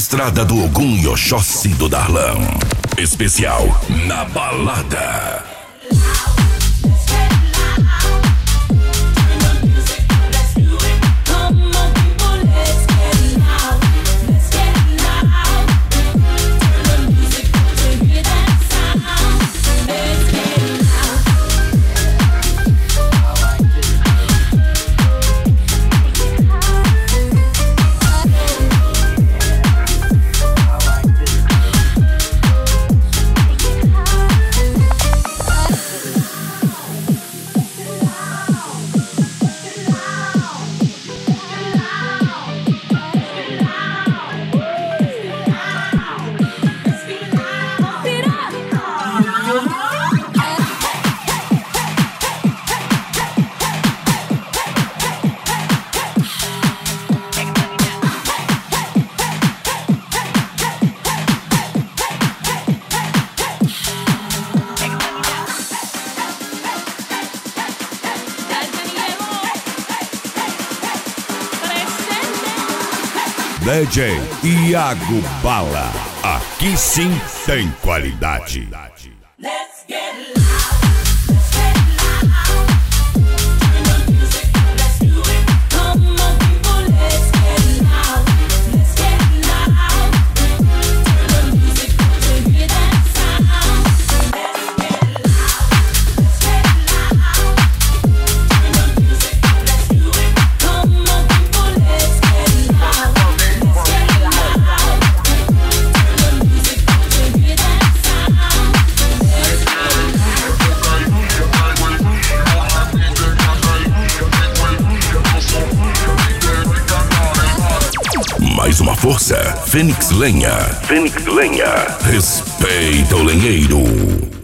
Estrada do Ogum e Oxóssi do Darlan. Especial Na Balada. DJ Iago Bala. Aqui sim tem qualidade. Mais uma força, Fênix Lenha. Fênix Lenha. Respeita o lenheiro.